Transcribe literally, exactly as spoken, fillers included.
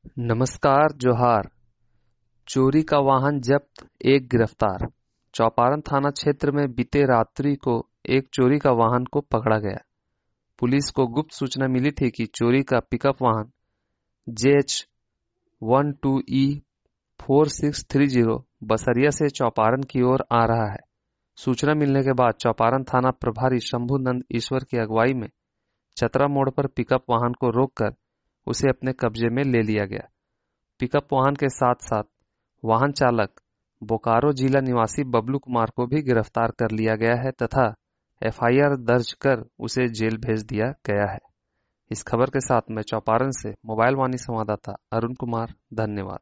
नमस्कार जोहार। चोरी का वाहन जब्त, एक गिरफ्तार। चौपारण थाना क्षेत्र में बीते रात्रि को एक चोरी का वाहन को पकड़ा गया। पुलिस को गुप्त सूचना मिली थी कि चोरी का पिकअप वाहन J H one two E four six three zero Basaria से चौपारण की ओर आ रहा है। सूचना मिलने के बाद चौपारण थाना प्रभारी शंभू नंद ईश्वर की अगुवाई में चतरा मोड़ पर पिकअप वाहन को रोककर उसे अपने कब्जे में ले लिया गया। पिकअप वाहन के साथ साथ वाहन चालक बोकारो जिला निवासी बबलू कुमार को भी गिरफ्तार कर लिया गया है तथा एफ आई आर दर्ज कर उसे जेल भेज दिया गया है। इस खबर के साथ मैं चौपारण से मोबाइल वाणी संवाददाता अरुण कुमार, धन्यवाद।